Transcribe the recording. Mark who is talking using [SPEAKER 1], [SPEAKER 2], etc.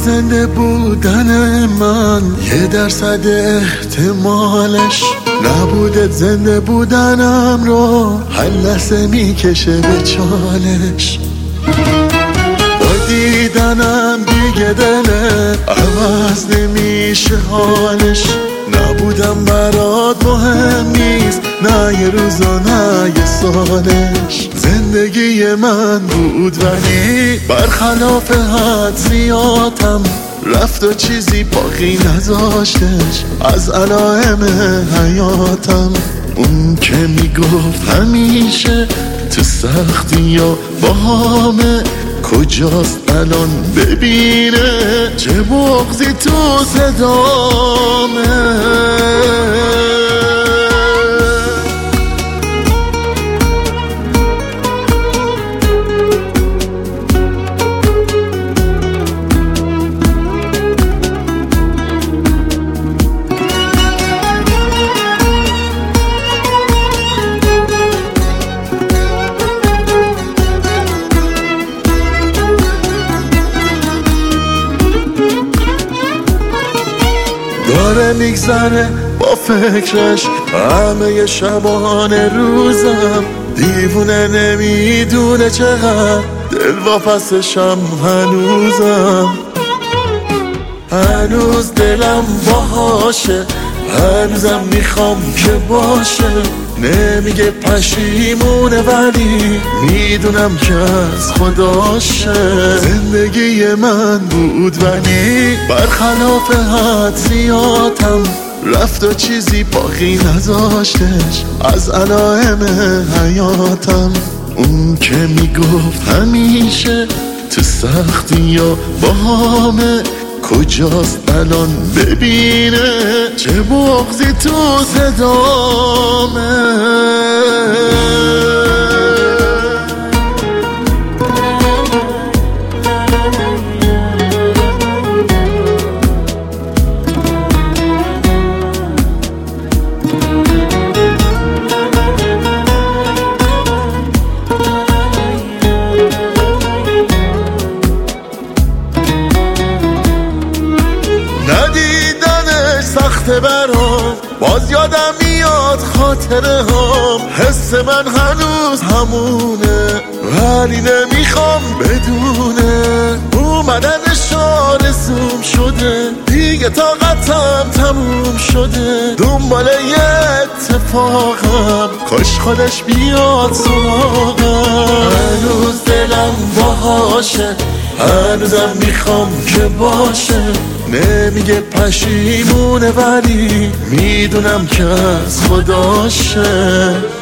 [SPEAKER 1] زنده بودن من 1% احتمالش نبوده، زنده بودنم رو هر لحظه میکشه به چالش. با دیدنم دیگه دلت عوض نمیشه حالش. نبودم برات مهم نیست، نه یه روزا نه یه سالش. زندگی من بود ولی برخلاف حد زیادم رفت و چیزی باقی نذاشتش از علائم حیاتم. اون که میگفت همیشه تو سختی یا با همه کجاست الان ببینه چه بغضی تو صدامه. داره میگذره با فکرش همه شبانه روزم. دیوونه نمیدونه چقدر دل واپسشم هنوزم. هنوز دلم باهاشه، هنوزم میخوام که باشه. نمیگه پشیمونه ولی میدونم که از خداشه. زندگی من بود ولی برخلاف حد زیادم رفت و چیزی باقی نذاشتش از علائم حیاتم. اون که میگفت همیشه تو سختی یا با همه کجاست الان ببینه چه بغضی تو صدامه. ندیدنش سخته برام، باز یادم میاد خاطره هم. حس من هنوز همونه ولی نمیخوام بدونه. اومدنش آرزوم شده، دیگه طاقتم تموم شده. دنبال یه اتفاقم، کاش خودش بیاد سراغم. هنوز دلم باهاشه، هنوزم میخوام که باشه. نمیگه پشیمونه ولی میدونم که از خداشه.